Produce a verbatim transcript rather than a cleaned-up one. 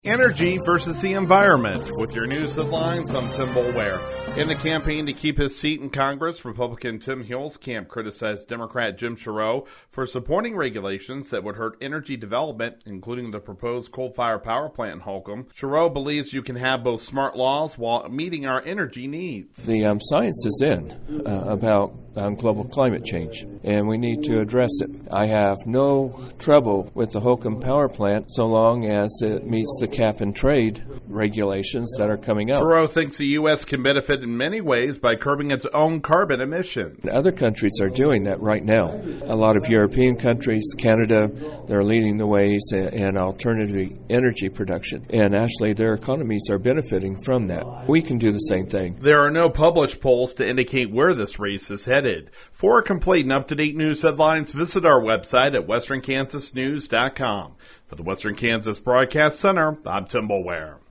Energy versus the environment. With your news headlines, I'm Tim Boulware. In the campaign to keep his seat in Congress, Republican Tim Huelskamp criticized Democrat Jim Sciarrow for supporting regulations that would hurt energy development, including the proposed coal-fired power plant in Holcomb. Sciarrow believes you can have both smart laws while meeting our energy needs. The um, science is in uh, about um, global climate change, and we need to address it. I have no trouble with the Holcomb power plant so long as it meets the cap-and-trade regulations that are coming out. Sciarrow thinks the U S can benefit in many ways by curbing its own carbon emissions. Other countries are doing that right now. A lot of European countries, Canada, they're leading the ways in alternative energy production, and actually their economies are benefiting from that. We can do the same thing. There are no published polls to indicate where this race is headed. For complete and up-to-date news headlines, visit our website at western kansas news dot com. For the Western Kansas Broadcast Center, I'm Tim Boulware.